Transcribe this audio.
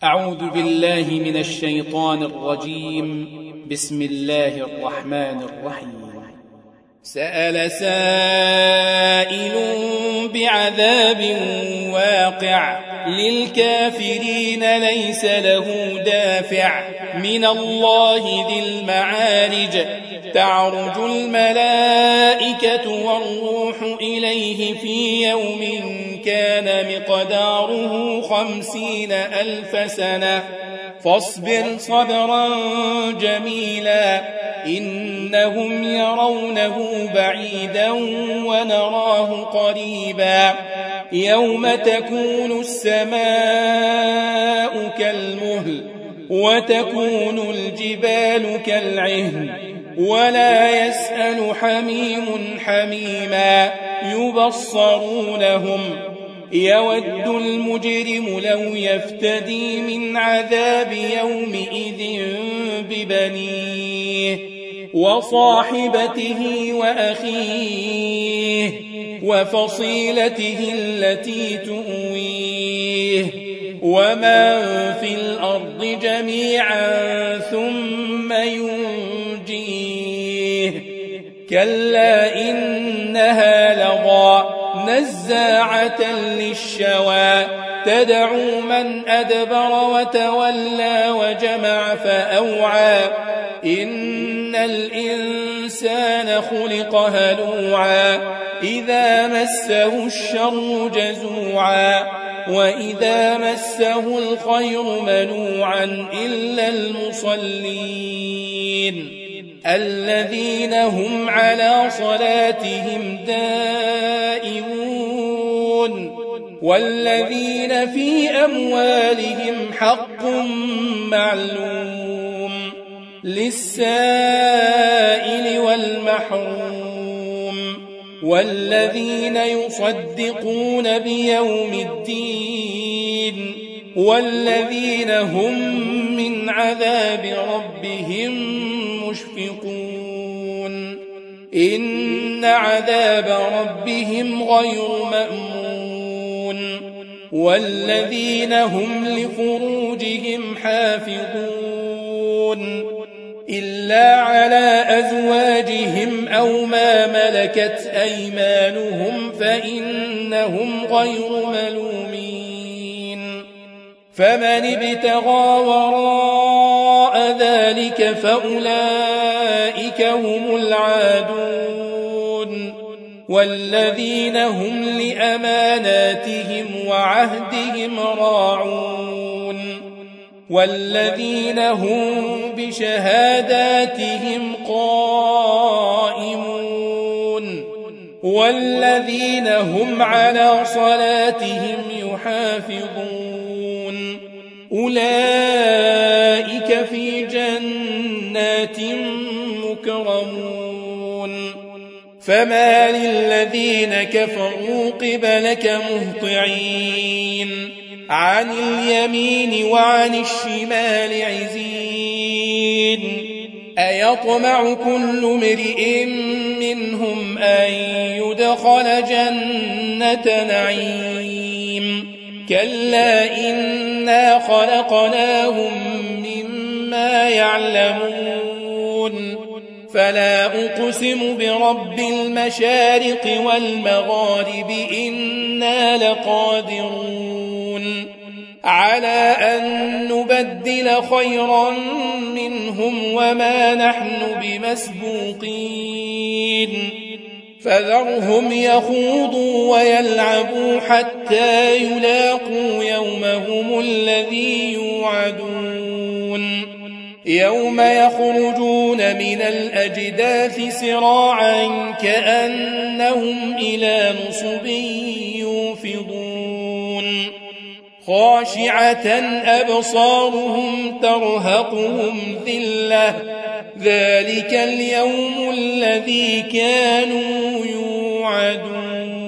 أعوذ بالله من الشيطان الرجيم. بسم الله الرحمن الرحيم. سأل سائل بعذاب واقع للكافرين ليس له دافع من الله ذي المعارج تعرج الملائكة والروح إليه في يوم كان مقداره 50,000 سنة فاصبر صبرا جميلا إنهم يرونه بعيدا ونراه قريبا يوم تكون السماء كالمهل وتكون الجبال كالعهن ولا يسأل حميم حميما يبصرونهم يود المجرم لو يفتدي من عذاب يومئذ ببنيه وصاحبته وأخيه وفصيلته التي تؤويه ومن في الأرض جميعا ثم ينجيه كلا إنها لظى نزاعة للشوى تدعو من أدبر وتولى وجمع فأوعى إن الإنسان خلق هلوعا إذا مسه الشر جزوعا وإذا مسه الخير منوعا إلا المصلين الذين هم على صلاتهم دائمون والذين في أموالهم حق معلوم للسائل والمحروم والذين يصدقون بيوم الدين والذين هم من عذاب ربهم مشفقون إن عذاب ربهم غير مأمون والذين هم لفروجهم حافظون إلا على أزواجهم أو ما ملكت أيمانهم فإنهم غير ملومين فمن ابتغى وراء ذلك فأولئك هم العادون والذين هم لأماناتهم وعهدهم راعون والذين هم بشهاداتهم قائمون والذين هم على صلاتهم يحافظون أولئك في جنات مكرمون فما للذين كفروا قبلك مهطعين عن اليمين وعن الشمال عزين أيطمع كل امرئ منهم أن يدخل جنة نعيم كلا إنا خلقناهم مما يعلمون فلا أقسم برب المشارق والمغارب إنا لقادرون على أن نبدل خيرا منهم وما نحن بمسبوقين فذرهم يخوضوا ويلعبوا حتى يلاقوا يومهم الذي يوعدون يوم يخرجون من الأجداث سراعا كأنهم إلى نصب يوفضون خاشعة أبصارهم ترهقهم ذلة ذلك اليوم الذي كانوا يوعدون